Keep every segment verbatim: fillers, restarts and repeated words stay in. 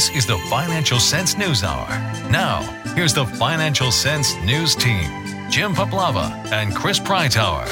This is the Financial Sense News Hour. Now, here's the Financial Sense News team, Jim Paplava and Chris Prytower.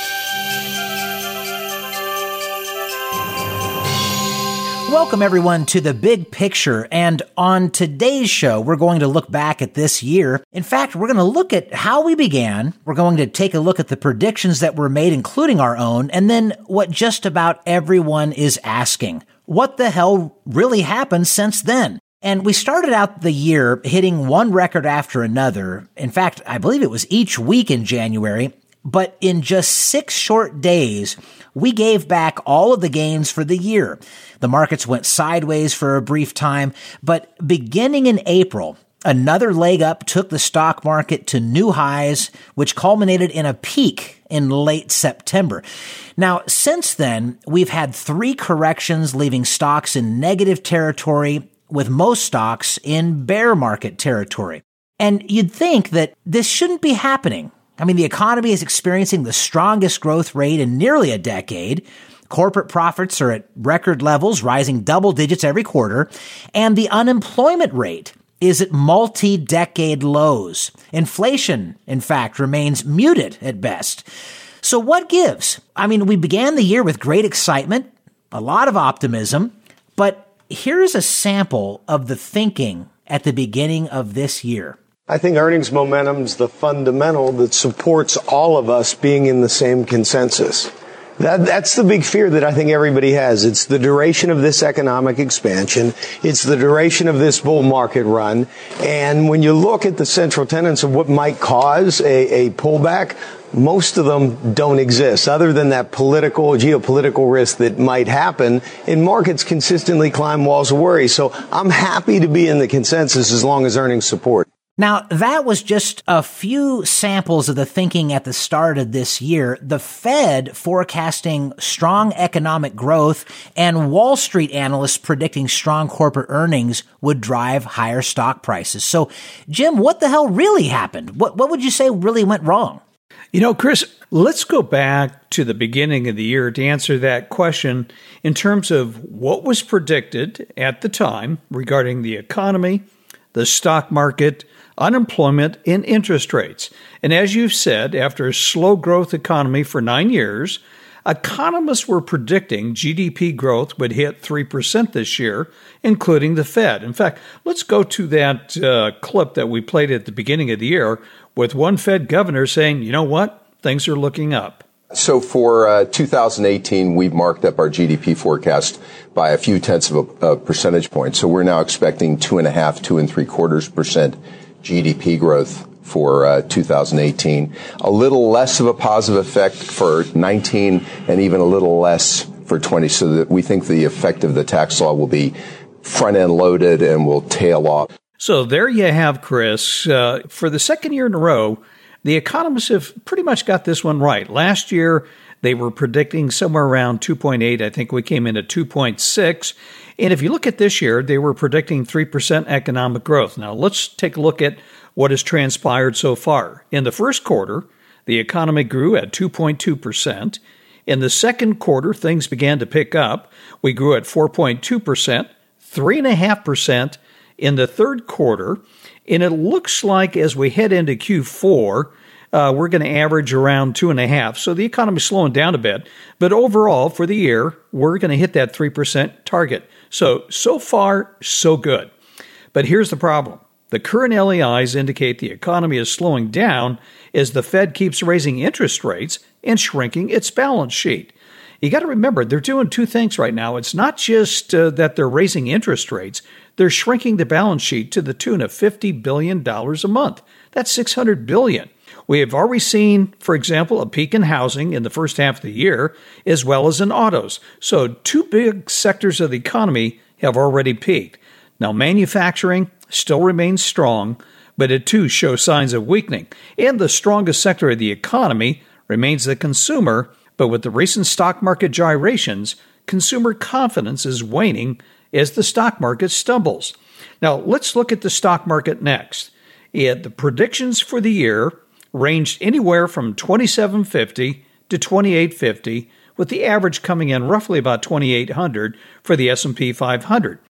Welcome, everyone, to The Big Picture. And on today's show, we're going to look back at this year. In fact, we're going to look at how we began. We're going to take a look at the predictions that were made, including our own, and then what just about everyone is asking. What the hell really happened since then? And we started out the year hitting one record after another. In fact, I believe it was each week in January. But in just six short days, we gave back all of the gains for the year. The markets went sideways for a brief time, but beginning in April, another leg up took the stock market to new highs, which culminated in a peak in late September. Now, since then, we've had three corrections, leaving stocks in negative territory, with most stocks in bear market territory. And you'd think that this shouldn't be happening. I mean, the economy is experiencing the strongest growth rate in nearly a decade. Corporate profits are at record levels, rising double digits every quarter. And the unemployment rate is at multi-decade lows. Inflation, in fact, remains muted at best. So what gives? I mean, we began the year with great excitement, a lot of optimism, but here's a sample of the thinking at the beginning of this year. I think earnings momentum's the fundamental that supports all of us being in the same consensus. That, that's the big fear that I think everybody has. It's the duration of this economic expansion. It's the duration of this bull market run. And when you look at the central tenets of what might cause a, a pullback, most of them don't exist, other than that political, geopolitical risk that might happen. And markets consistently climb walls of worry. So I'm happy to be in the consensus as long as earnings support. Now, that was just a few samples of the thinking at the start of this year. The Fed forecasting strong economic growth and Wall Street analysts predicting strong corporate earnings would drive higher stock prices. So, Jim, what the hell really happened? What, what would you say really went wrong? You know, Chris, let's go back to the beginning of the year to answer that question in terms of what was predicted at the time regarding the economy, the stock market, unemployment, and interest rates. And as you've said, after a slow growth economy for nine years, economists were predicting G D P growth would hit three percent this year, including the Fed. In fact, let's go to that uh, clip that we played at the beginning of the year with one Fed governor saying, you know what, things are looking up. So for uh, two thousand eighteen, we've marked up our G D P forecast by a few tenths of a, a percentage point. So we're now expecting two and a half, two and three quarters percent G D P growth for uh, two thousand eighteen. A little less of a positive effect for nineteen and even a little less for twenty. So that we think the effect of the tax law will be front end loaded and will tail off. So there you have, Chris. Uh, for the second year in a row, the economists have pretty much got this one right. Last year, they were predicting somewhere around two point eight. I think we came in at two point six. And if you look at this year, they were predicting three percent economic growth. Now, let's take a look at what has transpired so far. In the first quarter, the economy grew at two point two percent. In the second quarter, things began to pick up. We grew at four point two percent, three point five percent in the third quarter. And it looks like as we head into Q four, uh, we're going to average around two and a half. So the economy is slowing down a bit. But overall, for the year, we're going to hit that three percent target. So, so far, so good. But here's the problem. The current L E Is indicate the economy is slowing down as the Fed keeps raising interest rates and shrinking its balance sheet. You got to remember, they're doing two things right now. It's not just uh, that they're raising interest rates. They're shrinking the balance sheet to the tune of fifty billion dollars a month. That's six hundred billion dollars. We have already seen, for example, a peak in housing in the first half of the year, as well as in autos. So two big sectors of the economy have already peaked. Now, manufacturing still remains strong, but it too shows signs of weakening. And the strongest sector of the economy remains the consumer, but with the recent stock market gyrations, consumer confidence is waning as the stock market stumbles. Now, let's look at the stock market next. It, the predictions for the year ranged anywhere from twenty-seven fifty to twenty-eight fifty, with the average coming in roughly about twenty-eight hundred for the S and P five hundred.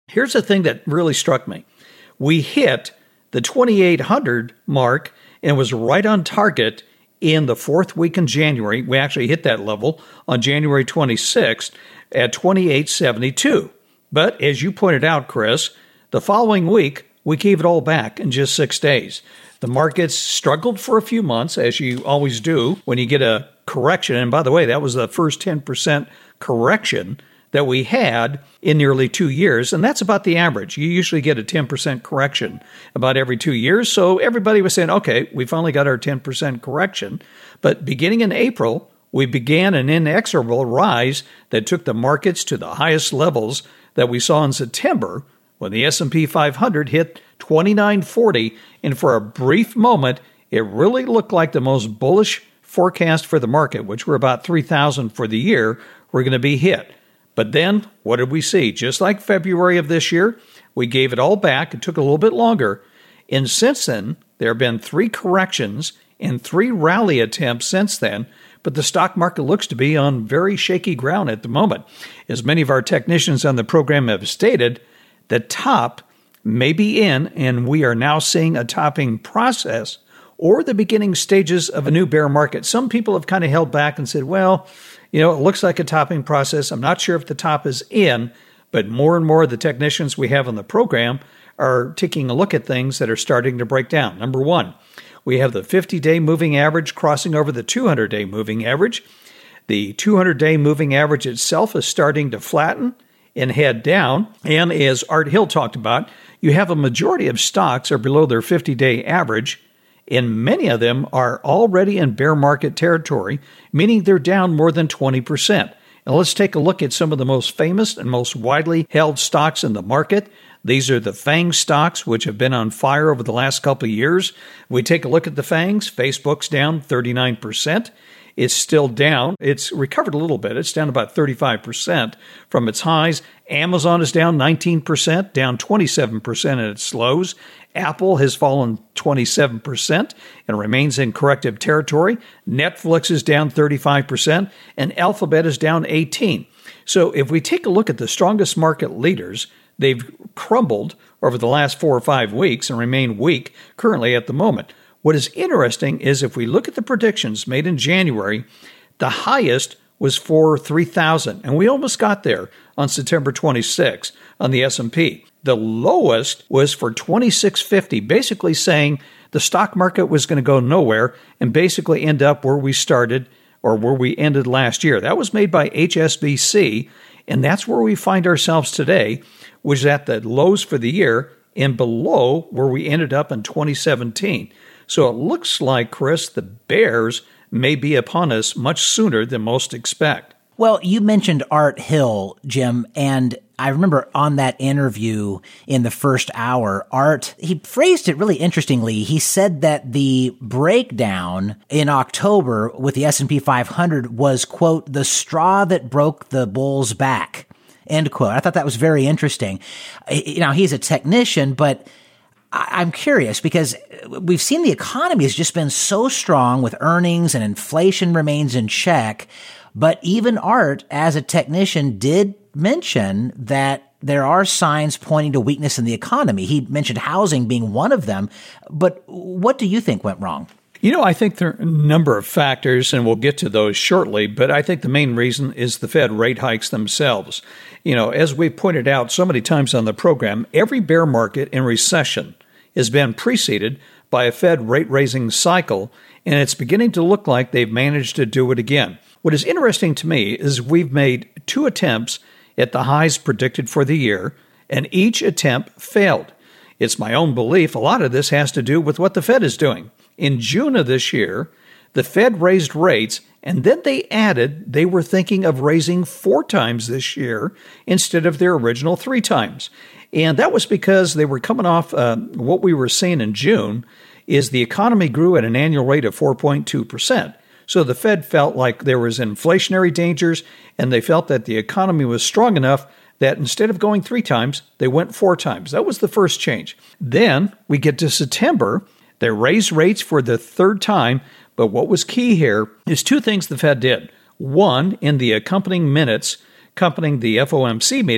Here's the thing that really struck me. We hit the twenty-eight hundred mark and was right on target in the fourth week in January. We actually hit that level on January twenty-sixth at twenty-eight seventy-two. But as you pointed out, Chris, the following week, we gave it all back in just six days. The markets struggled for a few months, as you always do when you get a correction. And by the way, that was the first ten percent correction that we had in nearly two years. And that's about the average. You usually get a ten percent correction about every two years. So everybody was saying, okay, we finally got our ten percent correction. But beginning in April, we began an inexorable rise that took the markets to the highest levels that we saw in September when the S and P five hundred hit twenty-nine forty. And for a brief moment, it really looked like the most bullish forecast for the market, which were about three thousand for the year, were going to be hit. But then, what did we see? Just like February of this year, we gave it all back. It took a little bit longer. And since then, there have been three corrections and three rally attempts since then. But the stock market looks to be on very shaky ground at the moment. As many of our technicians on the program have stated, the top may be in, and we are now seeing a topping process or the beginning stages of a new bear market. Some people have kind of held back and said, well, you know, it looks like a topping process. I'm not sure if the top is in, but more and more of the technicians we have on the program are taking a look at things that are starting to break down. Number one, we have the fifty-day moving average crossing over the two hundred day moving average. The two hundred day moving average itself is starting to flatten and head down. And as Art Hill talked about, you have a majority of stocks are below their fifty-day average, and many of them are already in bear market territory, meaning they're down more than twenty percent. Now let's take a look at some of the most famous and most widely held stocks in the market. These are the FANG stocks, which have been on fire over the last couple of years. We take a look at the FANGs. Facebook's down thirty-nine percent. It's still down. It's recovered a little bit. It's down about thirty-five percent from its highs. Amazon is down nineteen percent, down twenty-seven percent at its lows. Apple has fallen twenty-seven percent and remains in corrective territory. Netflix is down thirty-five percent, and Alphabet is down eighteen percent. So if we take a look at the strongest market leaders, they've crumbled over the last four or five weeks and remain weak currently at the moment. What is interesting is if we look at the predictions made in January, the highest was for three thousand, and we almost got there on September twenty-sixth on the S and P. The lowest was for twenty-six fifty, basically saying the stock market was going to go nowhere and basically end up where we started or where we ended last year. That was made by H S B C, and that's where we find ourselves today, which is at the lows for the year and below where we ended up in twenty seventeen. So it looks like, Chris, the bears may be upon us much sooner than most expect. Well, you mentioned Art Hill, Jim, and I remember on that interview in the first hour, Art, he phrased it really interestingly. He said that the breakdown in October with the S and P five hundred was, quote, the straw that broke the bull's back, end quote. I thought that was very interesting. Now, he's a technician, but I'm curious because we've seen the economy has just been so strong with earnings and inflation remains in check. But even Art, as a technician, did mention that there are signs pointing to weakness in the economy. He mentioned housing being one of them. But what do you think went wrong? You know, I think there are a number of factors, and we'll get to those shortly, but I think the main reason is the Fed rate hikes themselves. You know, as we've pointed out so many times on the program, every bear market and recession has been preceded by a Fed rate-raising cycle, and it's beginning to look like they've managed to do it again. What is interesting to me is we've made two attempts at the highs predicted for the year, and each attempt failed. It's my own belief a lot of this has to do with what the Fed is doing. In June of this year, the Fed raised rates, and then they added they were thinking of raising four times this year instead of their original three times. And that was because they were coming off uh, what we were seeing in June is the economy grew at an annual rate of four point two percent. So the Fed felt like there was inflationary dangers, and they felt that the economy was strong enough that instead of going three times, they went four times. That was the first change. Then we get to September. They raised rates for the third time, but what was key here is two things the Fed did. One, in the accompanying minutes accompanying the F O M C meeting,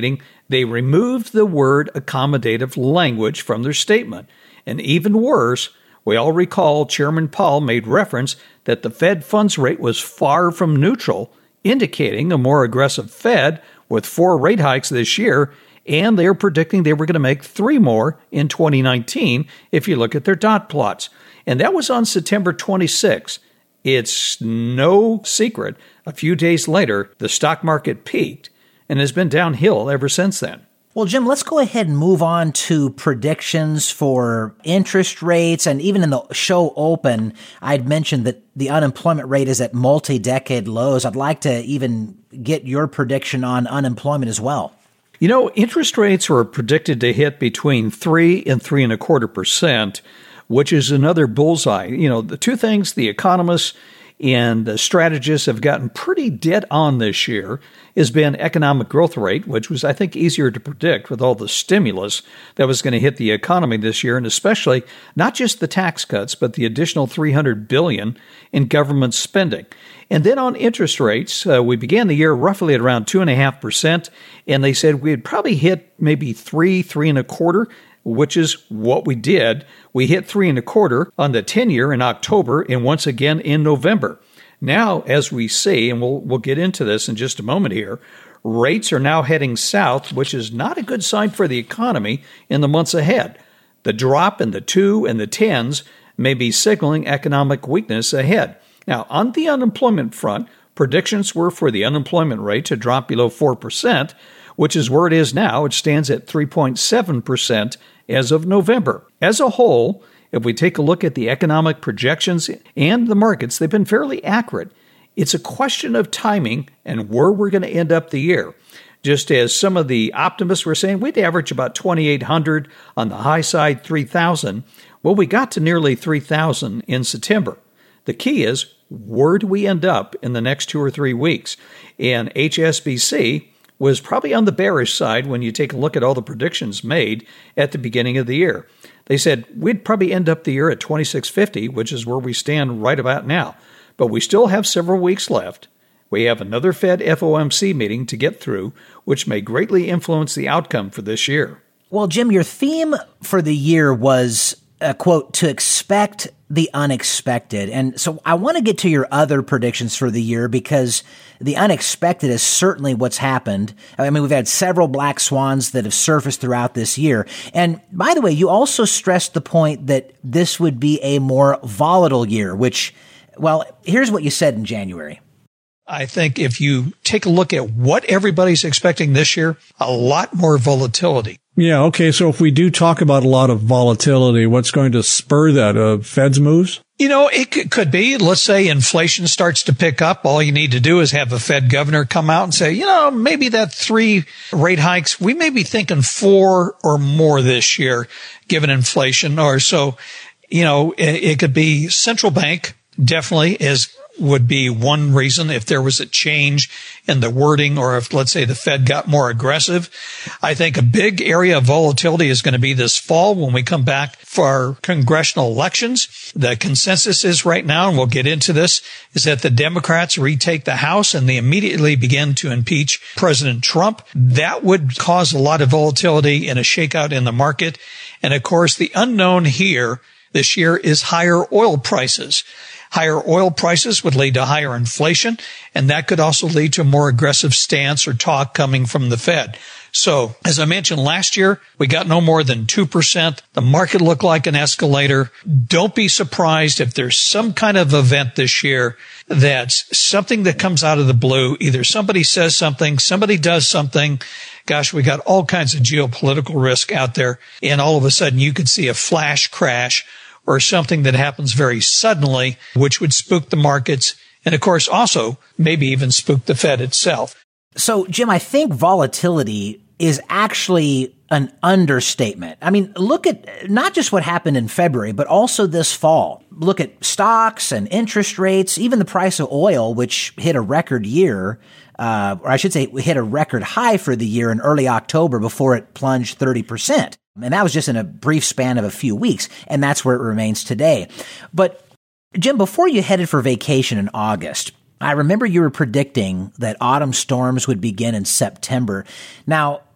They removed the word accommodative language from their statement. And even worse, we all recall Chairman Powell made reference that the Fed funds rate was far from neutral, indicating a more aggressive Fed with four rate hikes this year, and they're predicting they were going to make three more in twenty nineteen if you look at their dot plots. And that was on September twenty-sixth. It's no secret, a few days later, the stock market peaked and has been downhill ever since then. Well, Jim, let's go ahead and move on to predictions for interest rates. And even in the show open, I'd mentioned that the unemployment rate is at multi-decade lows. I'd like to even get your prediction on unemployment as well. You know, interest rates are predicted to hit between three and three and a quarter percent, which is another bullseye. You know, the two things the economists and the strategists have gotten pretty dead on this year has been economic growth rate, which was, I think, easier to predict with all the stimulus that was going to hit the economy this year, and especially not just the tax cuts, but the additional three hundred billion dollars in government spending. And then on interest rates, uh, we began the year roughly at around two point five percent, and they said we'd probably hit maybe three, three and a quarter, which is what we did. We hit three and a quarter on the ten-year in October and once again in November. Now, as we see, and we'll we'll get into this in just a moment here, rates are now heading south, which is not a good sign for the economy in the months ahead. The drop in the two and the tens may be signaling economic weakness ahead. Now, on the unemployment front, predictions were for the unemployment rate to drop below four percent, which is where it is now. It stands at three point seven percent as of November. As a whole, if we take a look at the economic projections and the markets, they've been fairly accurate. It's a question of timing and where we're going to end up the year. Just as some of the optimists were saying, we'd average about twenty-eight hundred, on the high side three thousand. Well, we got to nearly three thousand in September. The key is, where do we end up in the next two or three weeks? And H S B C was probably on the bearish side when you take a look at all the predictions made at the beginning of the year. They said we'd probably end up the year at twenty-six fifty, which is where we stand right about now. But we still have several weeks left. We have another Fed F O M C meeting to get through, which may greatly influence the outcome for this year. Well, Jim, your theme for the year was, uh, quote, to expect the unexpected. And so I want to get to your other predictions for the year, because the unexpected is certainly what's happened. I mean, we've had several black swans that have surfaced throughout this year. And by the way, you also stressed the point that this would be a more volatile year, which, well, here's what you said in January. I think if you take a look at what everybody's expecting this year, a lot more volatility. Yeah, okay, so if we do talk about a lot of volatility, what's going to spur that? Uh, Fed's moves? You know, it c- could be. Let's say inflation starts to pick up. All you need to do is have a Fed governor come out and say, you know, maybe that three rate hikes, we may be thinking four or more this year, given inflation. Or so, you know, it, it could be central bank, definitely is would be one reason if there was a change in the wording, or if, let's say, the Fed got more aggressive. I think a big area of volatility is going to be this fall when we come back for our congressional elections. The consensus is right now, and we'll get into this, is that the Democrats retake the House and they immediately begin to impeach President Trump. That would cause a lot of volatility and a shakeout in the market. And of course, the unknown here this year is higher oil prices. Higher oil prices would lead to higher inflation, and that could also lead to a more aggressive stance or talk coming from the Fed. So, as I mentioned last year, we got no more than two percent. The market looked like an escalator. Don't be surprised if there's some kind of event this year that's something that comes out of the blue. Either somebody says something, somebody does something. Gosh, we got all kinds of geopolitical risk out there, and all of a sudden you could see a flash crash or something that happens very suddenly, which would spook the markets and, of course, also maybe even spook the Fed itself. So, Jim, I think volatility is actually an understatement. I mean, look at not just what happened in February, but also this fall. Look at stocks and interest rates, even the price of oil, which hit a record year, uh, or I should say hit a record high for the year in early October before it plunged thirty percent. And that was just in a brief span of a few weeks, and that's where it remains today. But, Jim, before you headed for vacation in August, I remember you were predicting that autumn storms would begin in September. Now,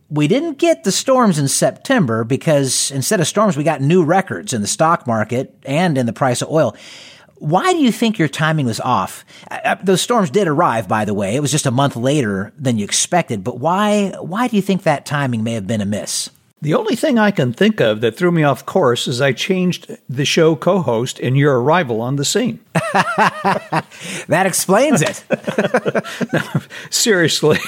We didn't get the storms in September because instead of storms, we got new records in the stock market and in the price of oil. Why do you think your timing was off? Uh, those storms did arrive, by the way. It was just a month later than you expected. But why, why do you think that timing may have been amiss? The only thing I can think of that threw me off course is I changed the show co-host in your arrival on the scene. That explains it. No, seriously.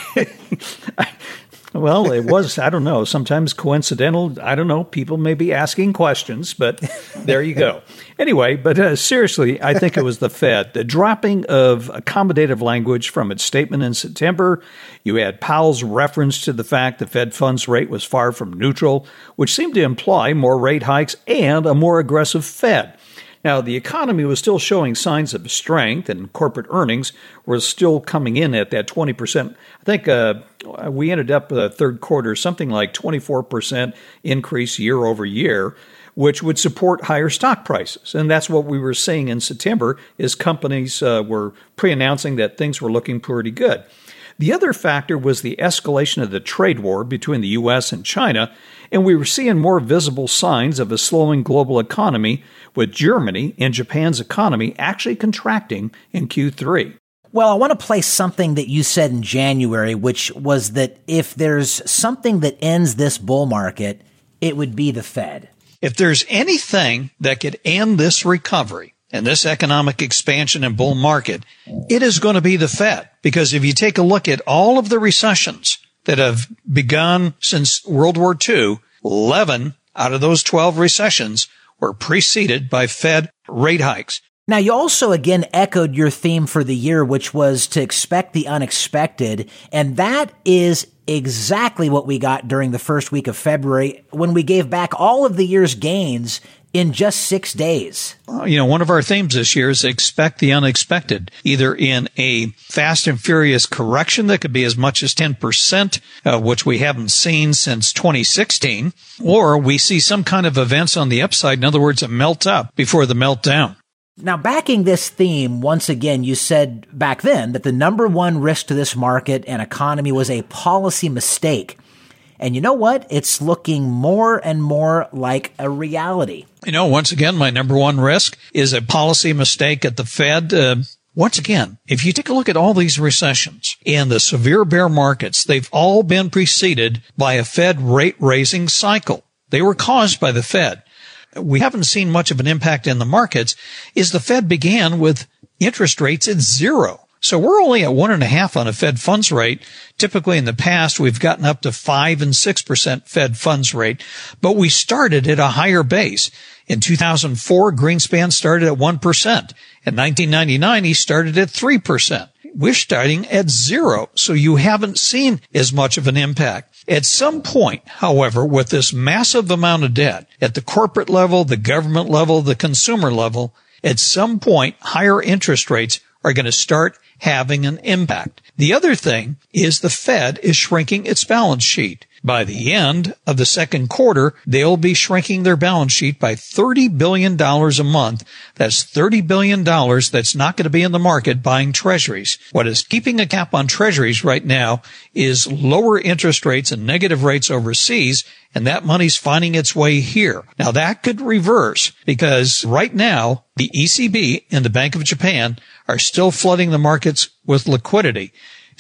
I, Well, it was, I don't know, sometimes coincidental. I don't know. People may be asking questions, but there you go. Anyway, but uh, seriously, I think it was the Fed. The dropping of accommodative language from its statement in September. You had Powell's reference to the fact the Fed funds rate was far from neutral, which seemed to imply more rate hikes and a more aggressive Fed. Now, the economy was still showing signs of strength, and corporate earnings were still coming in at that twenty percent. I think uh, we ended up the third quarter something like twenty-four percent increase year over year, which would support higher stock prices. And that's what we were seeing in September, is companies uh, were pre-announcing that things were looking pretty good. The other factor was the escalation of the trade war between the U S and China, and we were seeing more visible signs of a slowing global economy, with Germany and Japan's economy actually contracting in Q three. Well, I want to play something that you said in January, which was that if there's something that ends this bull market, it would be the Fed. If there's anything that could end this recovery and this economic expansion and bull market, it is going to be the Fed. Because if you take a look at all of the recessions that have begun since World War Two, eleven out of those twelve recessions were preceded by Fed rate hikes. Now, you also again echoed your theme for the year, which was to expect the unexpected. And that is exactly what we got during the first week of February when we gave back all of the year's gains in just six days. You know, one of our themes this year is expect the unexpected, either in a fast and furious correction that could be as much as ten percent, uh, which we haven't seen since twenty sixteen, or we see some kind of events on the upside. In other words, a melt up before the meltdown. Now, backing this theme, once again, you said back then that the number one risk to this market and economy was a policy mistake. And you know what? It's looking more and more like a reality. You know, once again, my number one risk is a policy mistake at the Fed. Uh, once again, if you take a look at all these recessions and the severe bear markets, they've all been preceded by a Fed rate raising cycle. They were caused by the Fed. We haven't seen much of an impact in the markets is the Fed began with interest rates at zero. So we're only at one and a half on a Fed funds rate. Typically in the past, we've gotten up to five and six percent Fed funds rate, but we started at a higher base. In two thousand four, Greenspan started at one percent. In nineteen ninety-nine, he started at three percent. We're starting at zero, so you haven't seen as much of an impact. At some point, however, with this massive amount of debt at the corporate level, the government level, the consumer level, at some point, higher interest rates are going to start having an impact. The other thing is the Fed is shrinking its balance sheet. By the end of the second quarter, they'll be shrinking their balance sheet by thirty billion dollars a month. That's thirty billion dollars that's not going to be in the market buying treasuries. What is keeping a cap on treasuries right now is lower interest rates and negative rates overseas, and that money's finding its way here. Now, that could reverse because right now, the E C B and the Bank of Japan are still flooding the markets with liquidity.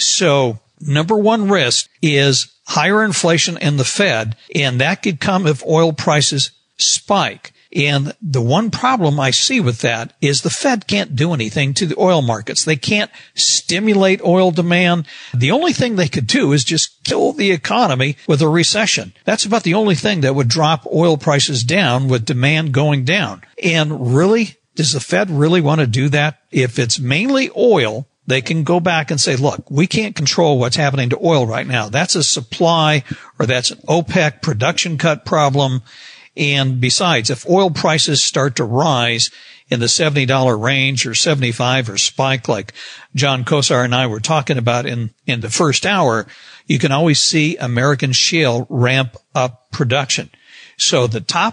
So, number one risk is higher inflation in the Fed, and that could come if oil prices spike. And the one problem I see with that is the Fed can't do anything to the oil markets. They can't stimulate oil demand. The only thing they could do is just kill the economy with a recession. That's about the only thing that would drop oil prices down with demand going down. And really, does the Fed really want to do that? If it's mainly oil, they can go back and say, look, we can't control what's happening to oil right now. That's a supply or that's an OPEC production cut problem. And besides, if oil prices start to rise in the seventy dollars range or seventy-five or spike like John Kosar and I were talking about in, in the first hour, you can always see American shale ramp up production. So the top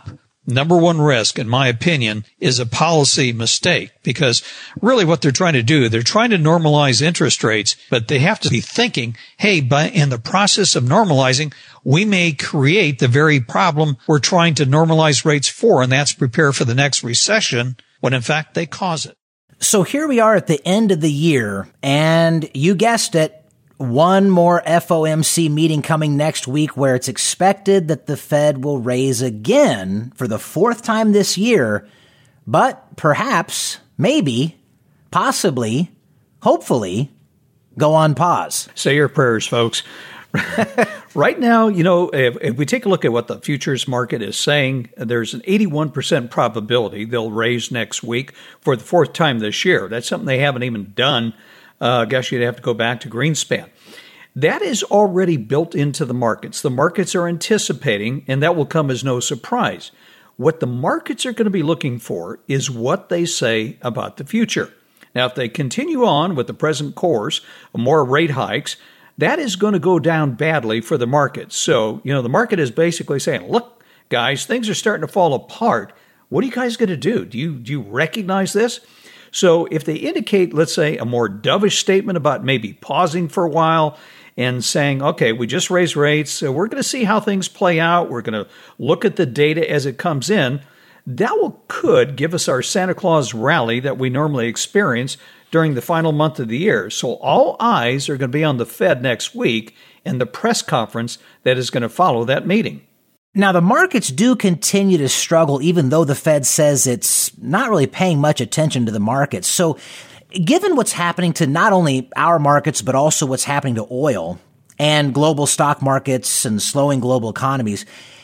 number one risk, in my opinion, is a policy mistake, because really what they're trying to do, they're trying to normalize interest rates, but they have to be thinking, hey, but in the process of normalizing, we may create the very problem we're trying to normalize rates for, and that's prepare for the next recession, when in fact they cause it. So here we are at the end of the year, and you guessed it, one more F O M C meeting coming next week where it's expected that the Fed will raise again for the fourth time this year, but perhaps, maybe, possibly, hopefully, go on pause. Say your prayers, folks. Right now, you know, if, if we take a look at what the futures market is saying, there's an eighty-one percent probability they'll raise next week for the fourth time this year. That's something they haven't even done. Uh, I guess you'd have to go back to Greenspan. That is already built into the markets. The markets are anticipating, and that will come as no surprise. What the markets are going to be looking for is what they say about the future. Now, if they continue on with the present course of more rate hikes, that is going to go down badly for the market. So, you know, the market is basically saying, look, guys, things are starting to fall apart. What are you guys going to do? Do you, do you recognize this? So if they indicate, let's say, a more dovish statement about maybe pausing for a while and saying, okay, we just raised rates, so we're going to see how things play out, we're going to look at the data as it comes in, that will, could give us our Santa Claus rally that we normally experience during the final month of the year. So all eyes are going to be on the Fed next week and the press conference that is going to follow that meeting. Now, the markets do continue to struggle, even though the Fed says it's not really paying much attention to the markets. So given what's happening to not only our markets, but also what's happening to oil and global stock markets and slowing global economies,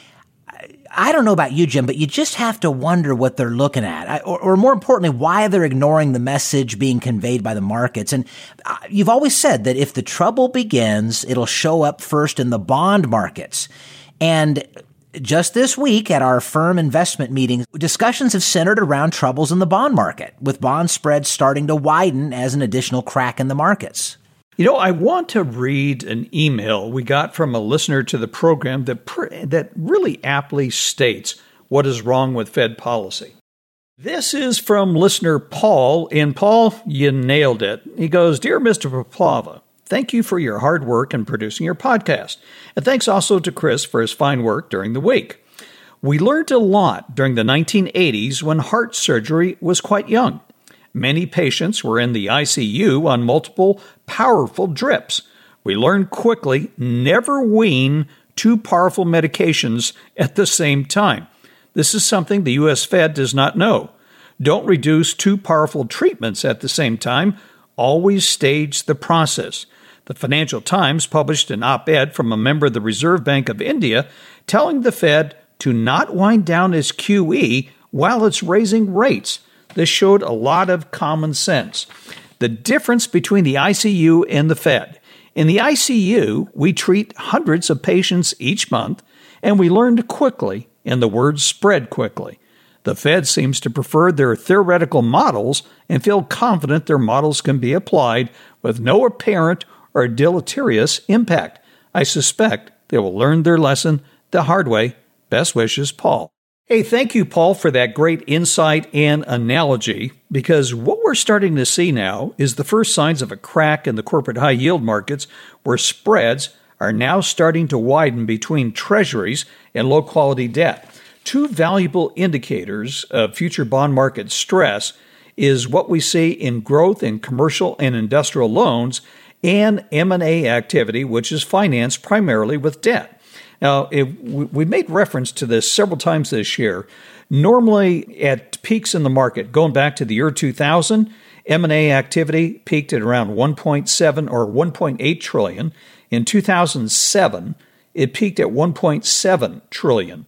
I don't know about you, Jim, but you just have to wonder what they're looking at, or, or more importantly, why they're ignoring the message being conveyed by the markets. And you've always said that if the trouble begins, it'll show up first in the bond markets. And just this week at our firm investment meetings, discussions have centered around troubles in the bond market, with bond spreads starting to widen as an additional crack in the markets. You know, I want to read an email we got from a listener to the program that pr- that really aptly states what is wrong with Fed policy. This is from listener Paul, and Paul, you nailed it. He goes, "Dear Mister Poplava, thank you for your hard work in producing your podcast. And thanks also to Chris for his fine work during the week. We learned a lot during the nineteen eighties when heart surgery was quite young. Many patients were in the I C U on multiple powerful drips. We learned quickly never wean two powerful medications at the same time. This is something the U S Fed does not know. Don't reduce two powerful treatments at the same time. Always stage the process. The Financial Times published an op-ed from a member of the Reserve Bank of India telling the Fed to not wind down its Q E while it's raising rates. This showed a lot of common sense. The difference between the I C U and the Fed. In the I C U, we treat hundreds of patients each month, and we learned quickly, and the word spread quickly. The Fed seems to prefer their theoretical models and feel confident their models can be applied with no apparent or deleterious impact. I suspect they will learn their lesson the hard way. Best wishes, Paul." Hey, thank you, Paul, for that great insight and analogy, because what we're starting to see now is the first signs of a crack in the corporate high-yield markets where spreads are now starting to widen between treasuries and low-quality debt. Two valuable indicators of future bond market stress is what we see in growth in commercial and industrial loans and M and A activity, which is financed primarily with debt. Now, if we made reference to this several times this year. Normally, at peaks in the market, going back to the year two thousand, M and A activity peaked at around one point seven or one point eight trillion. In two thousand seven, it peaked at one point seven trillion.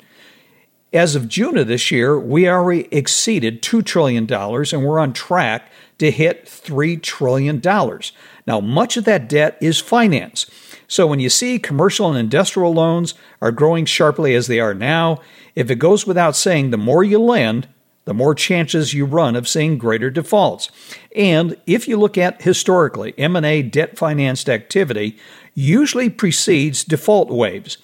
As of June of this year, we already exceeded two trillion dollars, and we're on track to hit three trillion dollars. Now, much of that debt is finance. So when you see commercial and industrial loans are growing sharply as they are now, if it goes without saying, the more you lend, the more chances you run of seeing greater defaults. And if you look at historically, M and A debt-financed activity usually precedes default waves.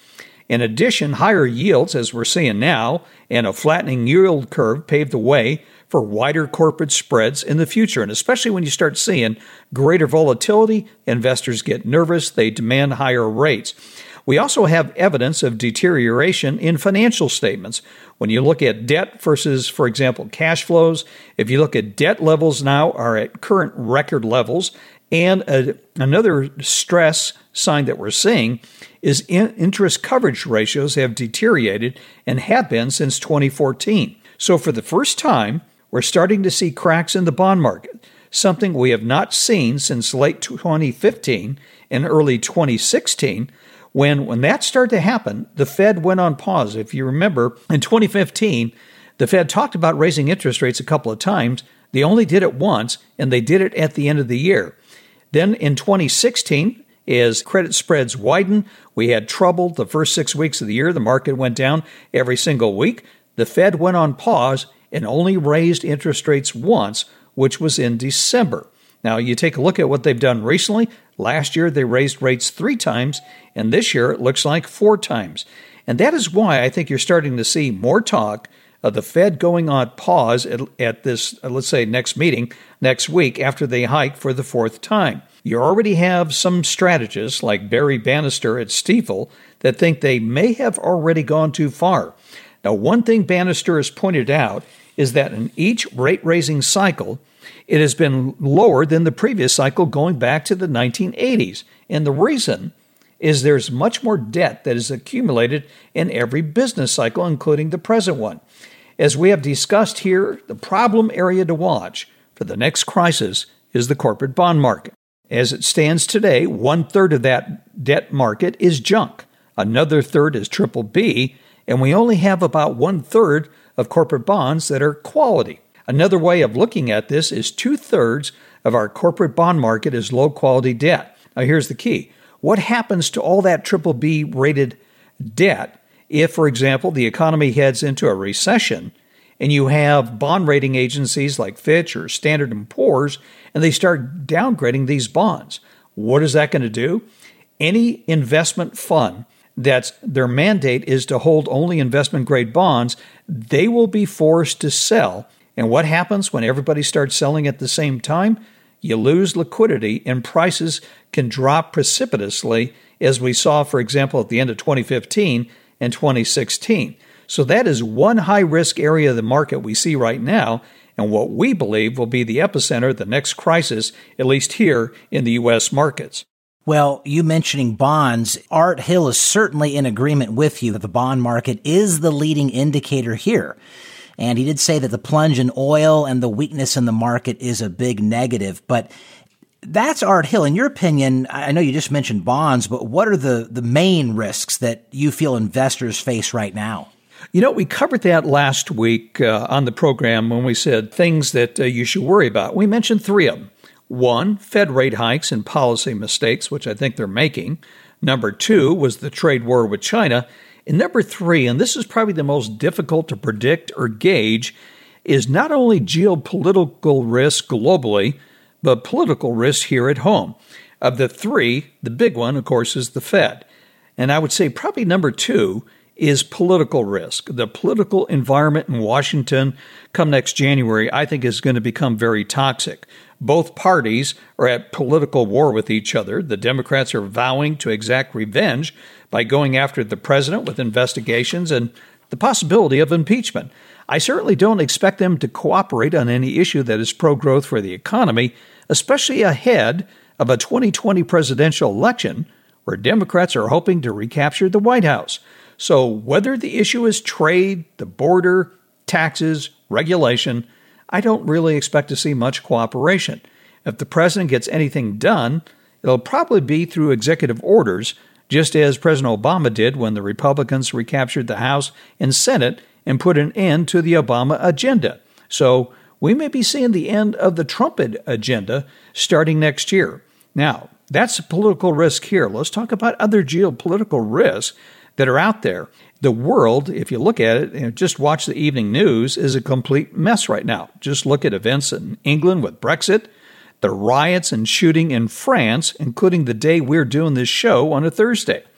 In addition, higher yields, as we're seeing now, and a flattening yield curve pave the way for wider corporate spreads in the future. And especially when you start seeing greater volatility, investors get nervous, they demand higher rates. We also have evidence of deterioration in financial statements. When you look at debt versus, for example, cash flows, if you look at debt levels now are at current record levels. And a, another stress sign that we're seeing is in interest coverage ratios have deteriorated and have been since twenty fourteen. So for the first time, we're starting to see cracks in the bond market, something we have not seen since late twenty fifteen and early twenty sixteen. When, when that started to happen, the Fed went on pause. If you remember, in twenty fifteen, the Fed talked about raising interest rates a couple of times. They only did it once, and they did it at the end of the year. Then in twenty sixteen, as credit spreads widened, we had trouble the first six weeks of the year. The market went down every single week. The Fed went on pause and only raised interest rates once, which was in December. Now, you take a look at what they've done recently. Last year, they raised rates three times, and this year it looks like four times. And that is why I think you're starting to see more talk of the Fed going on pause at, at this, uh, let's say, next meeting next week after they hike for the fourth time. You already have some strategists like Barry Bannister at Stifel that think they may have already gone too far. Now, one thing Bannister has pointed out is that in each rate-raising cycle, it has been lower than the previous cycle going back to the nineteen eighties. And the reason is there's much more debt that is accumulated in every business cycle, including the present one. As we have discussed here, the problem area to watch for the next crisis is the corporate bond market. As it stands today, one-third of that debt market is junk. Another third is triple B, and we only have about one-third of corporate bonds that are quality. Another way of looking at this is two-thirds of our corporate bond market is low-quality debt. Now, here's the key. What happens to all that triple B rated debt if, for example, the economy heads into a recession and you have bond rating agencies like Fitch or Standard and Poor's and they start downgrading these bonds? What is that going to do? Any investment fund that's their mandate is to hold only investment-grade bonds, they will be forced to sell. And what happens when everybody starts selling at the same time? You lose liquidity and prices can drop precipitously, as we saw, for example, at the end of twenty fifteen and twenty sixteen. So that is one high-risk area of the market we see right now, and what we believe will be the epicenter of the next crisis, at least here in the U S markets. Well, you mentioning bonds, Art Hill is certainly in agreement with you that the bond market is the leading indicator here. And he did say that the plunge in oil and the weakness in the market is a big negative. But that's Art Hill. In your opinion, I know you just mentioned bonds, but what are the, the main risks that you feel investors face right now? You know, we covered that last week uh, on the program when we said things that uh, you should worry about. We mentioned three of them. One, Fed rate hikes and policy mistakes, which I think they're making. Number two was the trade war with China. And number three, and this is probably the most difficult to predict or gauge, is not only geopolitical risk globally, but political risk here at home. Of the three, the big one, of course, is the Fed. And I would say probably number two is political risk. The political environment in Washington come next January, I think, is going to become very toxic. Both parties are at political war with each other. The Democrats are vowing to exact revenge by going after the president with investigations and the possibility of impeachment. I certainly don't expect them to cooperate on any issue that is pro-growth for the economy, especially ahead of a twenty twenty presidential election where Democrats are hoping to recapture the White House. So whether the issue is trade, the border, taxes, regulation, I don't really expect to see much cooperation. If the president gets anything done, it'll probably be through executive orders, just as President Obama did when the Republicans recaptured the House and Senate and put an end to the Obama agenda. So we may be seeing the end of the Trump agenda starting next year. Now, that's a political risk here. Let's talk about other geopolitical risks that are out there. The world, if you look at it, and just watch the evening news, is a complete mess right now. Just look at events in England with Brexit, the riots and shooting in France, including the day we're doing this show on a Thursday.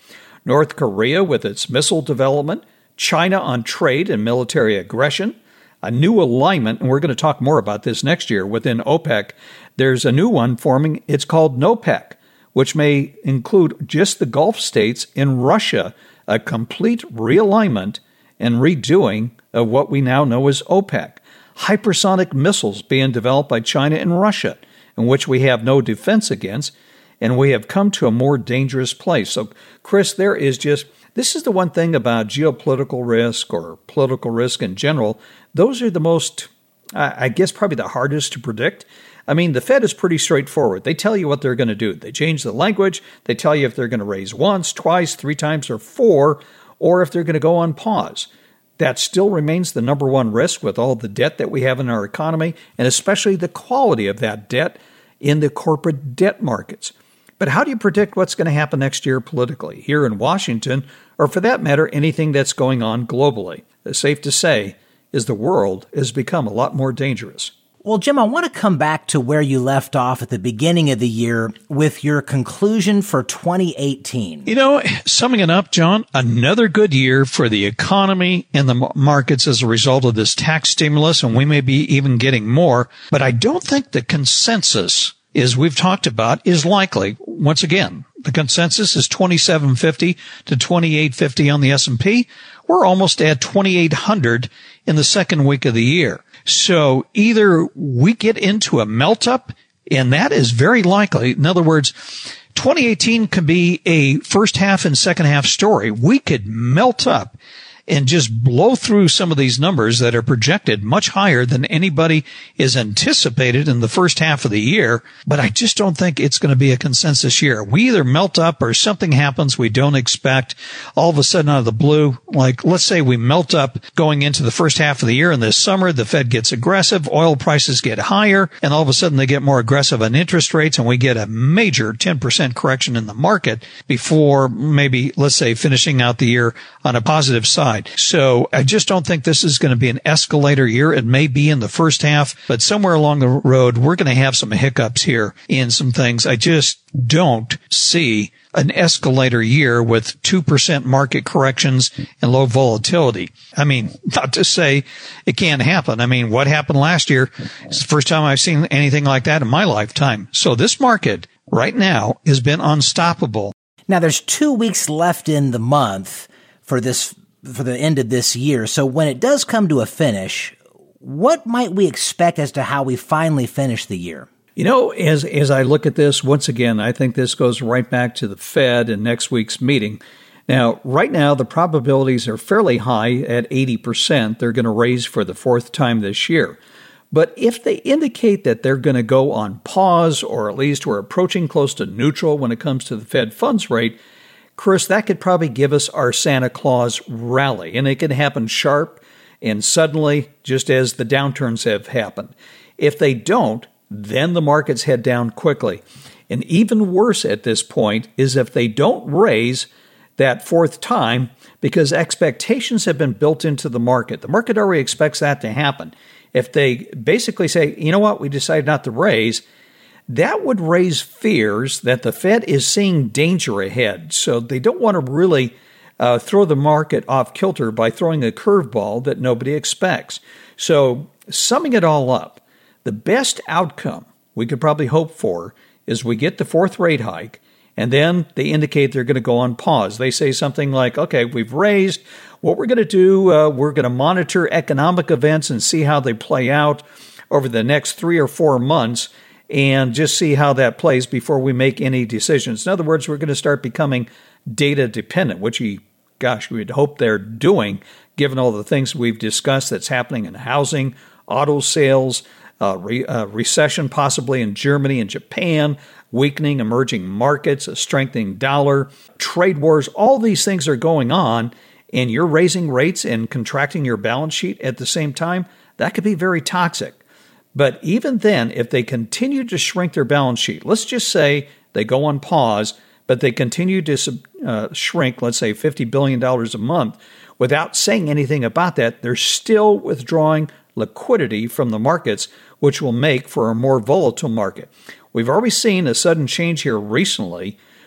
North Korea with its missile development, China on trade and military aggression, a new alignment, and we're going to talk more about this next year within OPEC. There's a new one forming. It's called NOPEC, which may include just the Gulf states and Russia, a complete realignment and redoing of what we now know as OPEC. Hypersonic missiles being developed by China and Russia, in which we have no defense against, and we have come to a more dangerous place. So, Chris, there is just, this is the one thing about geopolitical risk or political risk in general. Those are the most, I guess, probably the hardest to predict. I mean, the Fed is pretty straightforward. They tell you what they're going to do. They change the language. They tell you if they're going to raise once, twice, three times, or four, or if they're going to go on pause. That still remains the number one risk with all the debt that we have in our economy, and especially the quality of that debt in the corporate debt markets. But how do you predict what's going to happen next year politically, here in Washington, or for that matter, anything that's going on globally? It's safe to say is the world has become a lot more dangerous. Well, Jim, I want to come back to where you left off at the beginning of the year with your conclusion for twenty eighteen. You know, summing it up, John, another good year for the economy and the markets as a result of this tax stimulus, and we may be even getting more. But I don't think the consensus, as we've talked about, is likely. Once again, the consensus is twenty-seven fifty to twenty-eight fifty on the S and P. We're almost at twenty-eight hundred in the second week of the year. So either we get into a melt up, and that is very likely. In other words, twenty eighteen could be a first half and second half story. We could melt up and just blow through some of these numbers that are projected much higher than anybody is anticipated in the first half of the year. But I just don't think it's going to be a consensus year. We either melt up or something happens we don't expect all of a sudden out of the blue. Like, let's say we melt up going into the first half of the year, and this summer the Fed gets aggressive, oil prices get higher, and all of a sudden they get more aggressive on interest rates, and we get a major ten percent correction in the market before maybe, let's say, finishing out the year on a positive side. So I just don't think this is going to be an escalator year. It may be in the first half, but somewhere along the road, we're going to have some hiccups here in some things. I just don't see an escalator year with two percent market corrections and low volatility. I mean, not to say it can't happen. I mean, what happened last year is the first time I've seen anything like that in my lifetime. So this market right now has been unstoppable. Now, there's two weeks left in the month for this for the end of this year. So when it does come to a finish, what might we expect as to how we finally finish the year? You know, as as I look at this, once again, I think this goes right back to the Fed and next week's meeting. Now, right now, the probabilities are fairly high at eighty percent. They're going to raise for the fourth time this year. But if they indicate that they're going to go on pause, or at least we're approaching close to neutral when it comes to the Fed funds rate, Chris, that could probably give us our Santa Claus rally, and it could happen sharp and suddenly, just as the downturns have happened. If they don't, then the markets head down quickly. And even worse at this point is if they don't raise that fourth time, because expectations have been built into the market. The market already expects that to happen. If they basically say, you know what, we decided not to raise, that would raise fears that the Fed is seeing danger ahead. So they don't want to really uh, throw the market off kilter by throwing a curveball that nobody expects. So summing it all up, the best outcome we could probably hope for is we get the fourth rate hike, and then they indicate they're going to go on pause. They say something like, okay, we've raised. What we're going to do, uh, we're going to monitor economic events and see how they play out over the next three or four months. And just see how that plays before we make any decisions. In other words, we're going to start becoming data dependent, which, we, gosh, we'd hope they're doing, given all the things we've discussed that's happening in housing, auto sales, uh, re, uh, recession possibly in Germany and Japan, weakening emerging markets, a strengthening dollar, trade wars. All these things are going on, and you're raising rates and contracting your balance sheet at the same time. That could be very toxic. But even then, if they continue to shrink their balance sheet, let's just say they go on pause, but they continue to uh, shrink, let's say fifty billion dollars a month, without saying anything about that, they're still withdrawing liquidity from the markets, which will make for a more volatile market. We've already seen a sudden change here recently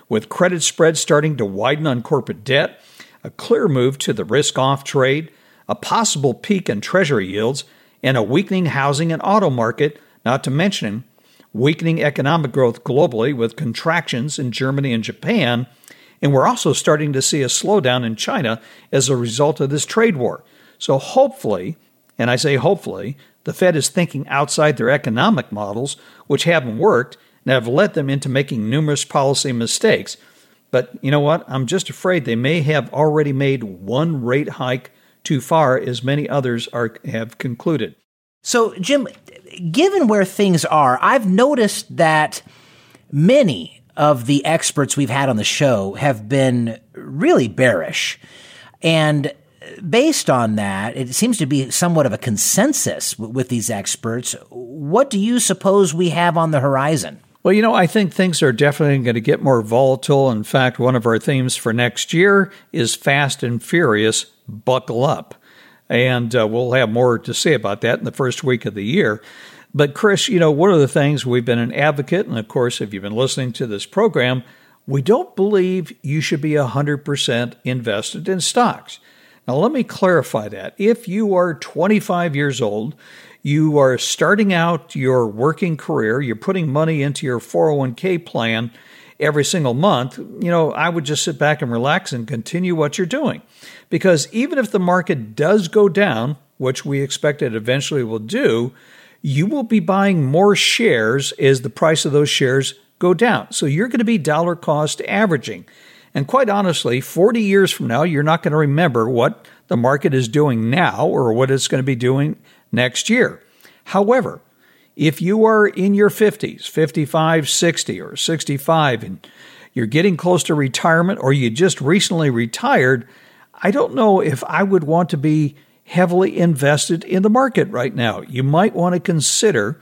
with credit spreads starting to widen on corporate debt, a clear move to the risk-off trade, a possible peak in Treasury yields, and a weakening housing and auto market, not to mention weakening economic growth globally with contractions in Germany and Japan, and we're also starting to see a slowdown in China as a result of this trade war. So hopefully, and I say hopefully, the Fed is thinking outside their economic models, which haven't worked and have led them into making numerous policy mistakes. But you know what? I'm just afraid they may have already made one rate hike too far, as many others are have concluded. So, Jim, given where things are, I've noticed that many of the experts we've had on the show have been really bearish. And based on that, it seems to be somewhat of a consensus w- with these experts. What do you suppose we have on the horizon? Well, you know, I think things are definitely going to get more volatile. In fact, one of our themes for next year is Fast and Furious, buckle up. And uh, we'll have more to say about that in the first week of the year. But Chris, you know, one of the things we've been an advocate, and of course, if you've been listening to this program, we don't believe you should be one hundred percent invested in stocks. Now, let me clarify that. If you are twenty-five years old, you are starting out your working career, you're putting money into your four oh one k plan every single month, you know, I would just sit back and relax and continue what you're doing. Because even if the market does go down, which we expect it eventually will do, you will be buying more shares as the price of those shares go down. So you're going to be dollar cost averaging. And quite honestly, forty years from now, you're not going to remember what the market is doing now or what it's going to be doing next year. However, if you are in your fifties, fifty-five, sixty, or sixty-five, and you're getting close to retirement or you just recently retired, I don't know if I would want to be heavily invested in the market right now. You might want to consider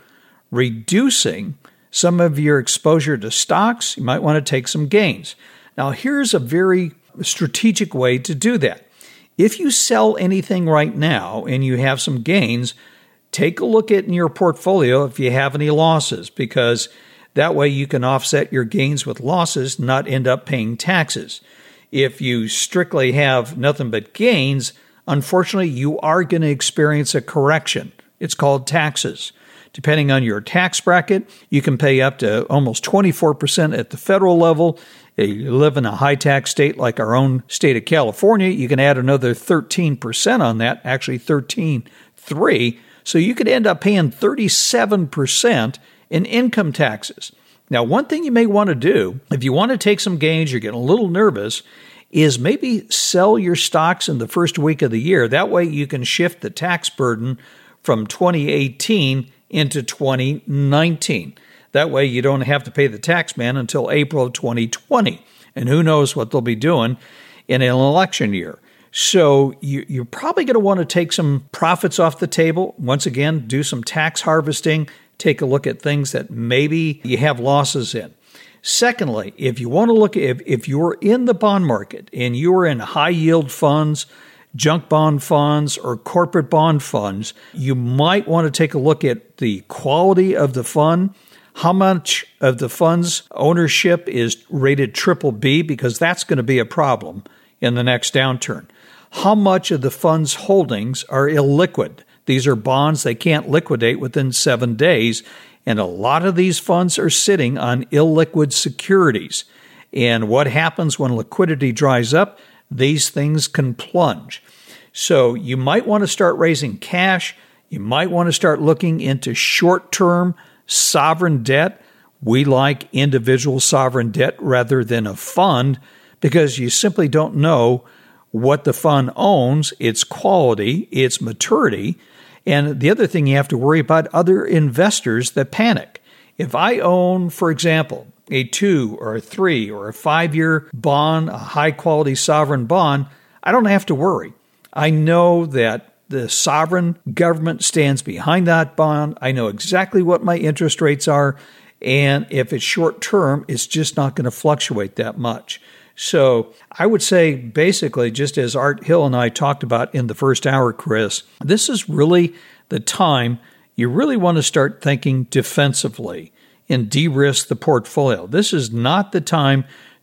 reducing some of your exposure to stocks. You might want to take some gains. Now, here's a very strategic way to do that. If you sell anything right now and you have some gains, take a look at in your portfolio if you have any losses, because that way you can offset your gains with losses, not end up paying taxes. If you strictly have nothing but gains, unfortunately, you are going to experience a correction. It's called taxes. Depending on your tax bracket, you can pay up to almost twenty-four percent at the federal level. If you live in a high-tax state like our own state of California, you can add another thirteen percent on that, actually thirteen point three. So you could end up paying thirty-seven percent in income taxes. Now, one thing you may want to do, if you want to take some gains, you're getting a little nervous, is maybe sell your stocks in the first week of the year. That way you can shift the tax burden from twenty eighteen into twenty nineteen. That way you don't have to pay the tax man until April of twenty twenty. And who knows what they'll be doing in an election year. So you, you're probably going to want to take some profits off the table. Once again, do some tax harvesting. Take a look at things that maybe you have losses in. Secondly, if you want to look at, if, if you're in the bond market and you're in high yield funds, junk bond funds, or corporate bond funds, you might want to take a look at the quality of the fund, how much of the fund's ownership is rated triple B, because that's going to be a problem in the next downturn. How much of the fund's holdings are illiquid? These are bonds they can't liquidate within seven days, and a lot of these funds are sitting on illiquid securities. And what happens when liquidity dries up? These things can plunge. So you might want to start raising cash. You might want to start looking into short-term sovereign debt. We like individual sovereign debt rather than a fund because you simply don't know what the fund owns, its quality, its maturity. And the other thing you have to worry about, other investors that panic. If I own, for example, a two or a three or a five-year bond, a high-quality sovereign bond, I don't have to worry. I know that the sovereign government stands behind that bond. I know exactly what my interest rates are. And if it's short-term, it's just not going to fluctuate that much. So I would say basically, just as Art Hill and I talked about in the first hour, Chris, this is really the time you really want to start thinking defensively and de-risk the portfolio. This is not the time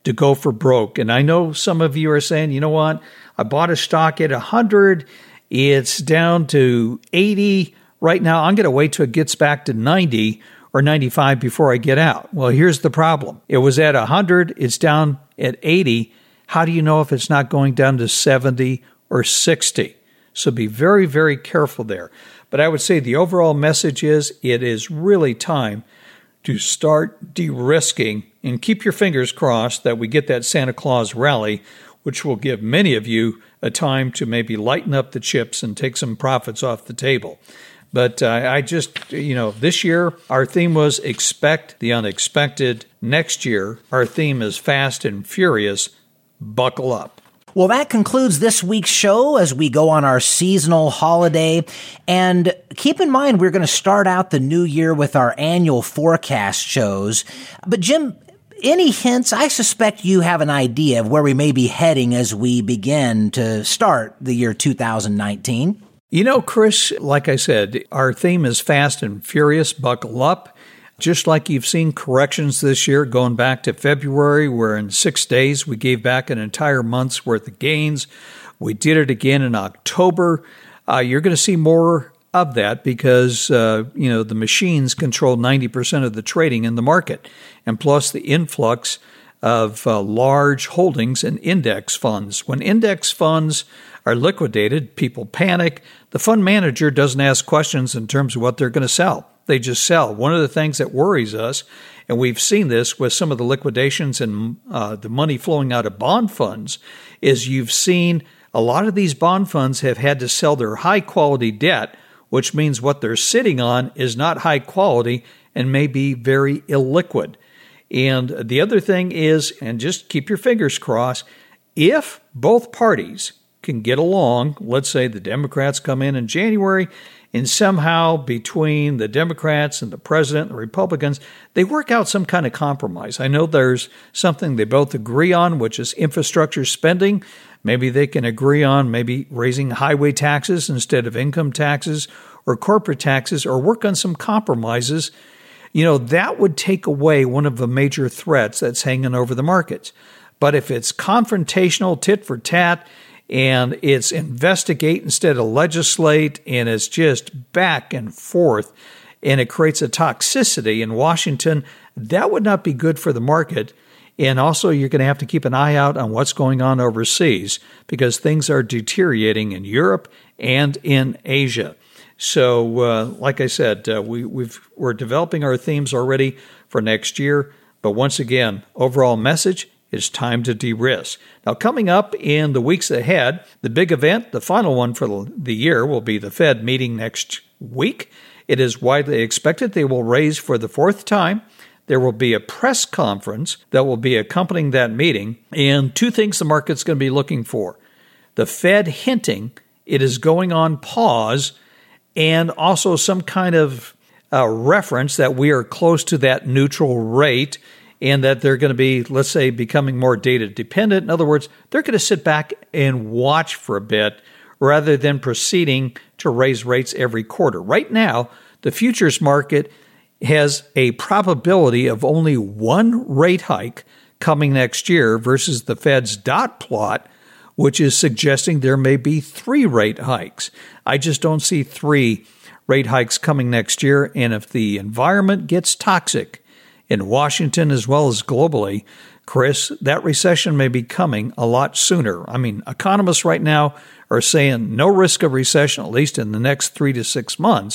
to go for broke. And I know some of you are saying, you know what? I bought a stock at one hundred. It's down to eighty. Right now, I'm going to wait till it gets back to ninety or ninety-five before I get out. Well, here's the problem. It was at one hundred. It's down at eighty. How do you know if it's not going down to seventy or sixty? So be very, very careful there. But I would say the overall message is it is really time to start de-risking and keep your fingers crossed that we get that Santa Claus rally, which will give many of you a time to maybe lighten up the chips and take some profits off the table. But uh, I just, you know, this year our theme was expect the unexpected. Next year our theme is fast and furious. Buckle up. Well, that concludes this week's show as we go on our seasonal holiday. And keep in mind, we're going to start out the new year with our annual forecast shows. But Jim, any hints? I suspect you have an idea of where we may be heading as we begin to start the year two thousand nineteen. You know, Chris, like I said, our theme is fast and furious. Buckle up. Just like you've seen corrections this year, going back to February, where in six days we gave back an entire month's worth of gains. We did it again in October. Uh, you're going to see more of that because, uh, you know, the machines control ninety percent of the trading in the market. And plus the influx of uh, large holdings in index funds. When index funds are liquidated, people panic. The fund manager doesn't ask questions in terms of what they're going to sell. They just sell. One of the things that worries us, and we've seen this with some of the liquidations and uh, the money flowing out of bond funds, is you've seen a lot of these bond funds have had to sell their high-quality debt, which means what they're sitting on is not high quality and may be very illiquid. And the other thing is, and just keep your fingers crossed, if both parties can get along, let's say the Democrats come in in January, and somehow between the Democrats and the president and the Republicans, they work out some kind of compromise. I know there's something they both agree on, which is infrastructure spending. Maybe they can agree on maybe raising highway taxes instead of income taxes or corporate taxes, or work on some compromises. You know, that would take away one of the major threats that's hanging over the markets. But if it's confrontational, tit for tat, and it's investigate instead of legislate, and it's just back and forth, and it creates a toxicity in Washington, that would not be good for the market. And also, you're going to have to keep an eye out on what's going on overseas because things are deteriorating in Europe and in Asia. So, uh, like I said, uh, we, we've, we're developing our themes already for next year. But once again, overall message, it's time to de-risk. Now, coming up in the weeks ahead, the big event, the final one for the year, will be the Fed meeting next week. It is widely expected they will raise for the fourth time. There will be a press conference that will be accompanying that meeting. And two things the market's going to be looking for. The Fed hinting it is going on pause, and also some kind of uh, reference that we are close to that neutral rate, and that they're going to be, let's say, becoming more data dependent. In other words, they're going to sit back and watch for a bit rather than proceeding to raise rates every quarter. Right now, the futures market has a probability of only one rate hike coming next year versus the Fed's dot plot, which is suggesting there may be three rate hikes. I just don't see three rate hikes coming next year. And if the environment gets toxic in Washington as well as globally, Chris, that recession may be coming a lot sooner. I mean, economists right now are saying no risk of recession, at least in the next three to six months.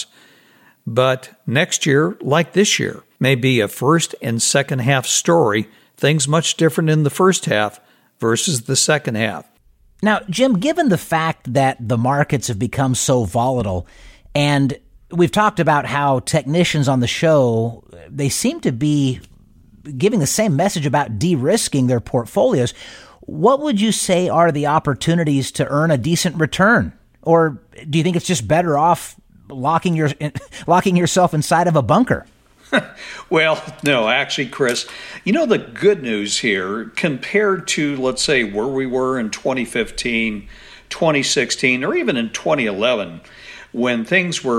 But next year, like this year, may be a first and second half story. Things much different in the first half versus the second half. Now, Jim, given the fact that the markets have become so volatile, and we've talked about how technicians on the show, they seem to be giving the same message about de-risking their portfolios, what would you say are the opportunities to earn a decent return? Or do you think it's just better off locking your locking yourself inside of a bunker? Well, no, actually, Chris, you know, the good news here compared to, let's say, where we were in twenty fifteen, twenty sixteen, or even in twenty eleven, when things were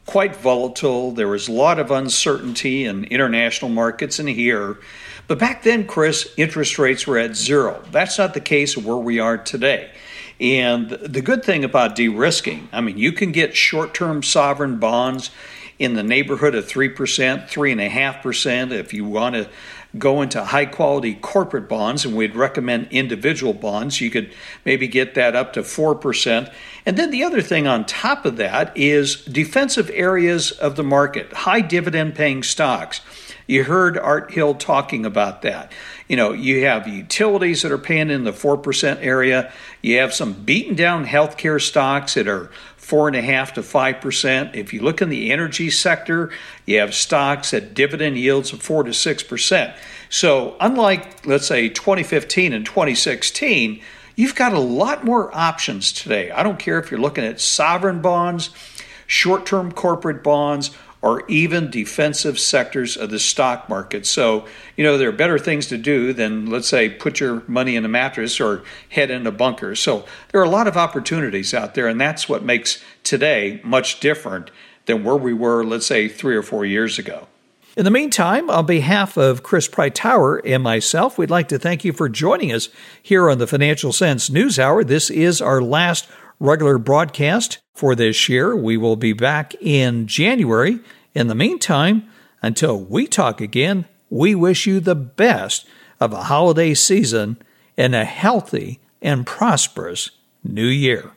quite volatile. There was a lot of uncertainty in international markets and here. But back then, Chris, interest rates were at zero. That's not the case where we are today. And the good thing about de-risking, I mean, you can get short-term sovereign bonds in the neighborhood of three percent, three point five percent if you want to go into high-quality corporate bonds, and we'd recommend individual bonds. You could maybe get that up to four percent. And then the other thing on top of that is defensive areas of the market, high dividend-paying stocks. You heard Art Hill talking about that. You know, you have utilities that are paying in the four percent area. You have some beaten down healthcare stocks that are four point five to five percent. If you look in the energy sector, you have stocks at dividend yields of four to six percent. So unlike, let's say, twenty fifteen and twenty sixteen, you've got a lot more options today. I don't care if you're looking at sovereign bonds, short-term corporate bonds, or even defensive sectors of the stock market. So, you know, there are better things to do than, let's say, put your money in a mattress or head in a bunker. So there are a lot of opportunities out there, and that's what makes today much different than where we were, let's say, three or four years ago. In the meantime, on behalf of Chris Preitauer and myself, we'd like to thank you for joining us here on the Financial Sense News Hour. This is our last regular broadcast for this year. We will be back in January. In the meantime, until we talk again, we wish you the best of a holiday season and a healthy and prosperous new year.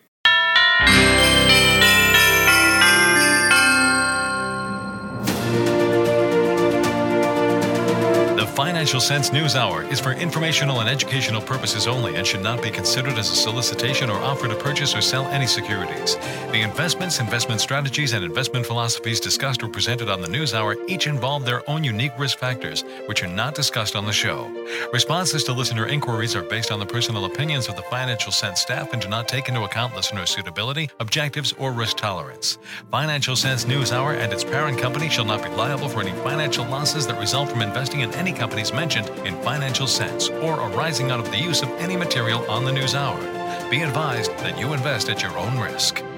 Financial Sense News Hour is for informational and educational purposes only and should not be considered as a solicitation or offer to purchase or sell any securities. The investments, investment strategies, and investment philosophies discussed or presented on the News Hour each involve their own unique risk factors, which are not discussed on the show. Responses to listener inquiries are based on the personal opinions of the Financial Sense staff and do not take into account listener suitability, objectives, or risk tolerance. Financial Sense News Hour and its parent company shall not be liable for any financial losses that result from investing in any companies mentioned in Financial Sense or arising out of the use of any material on the News Hour. Be advised that you invest at your own risk.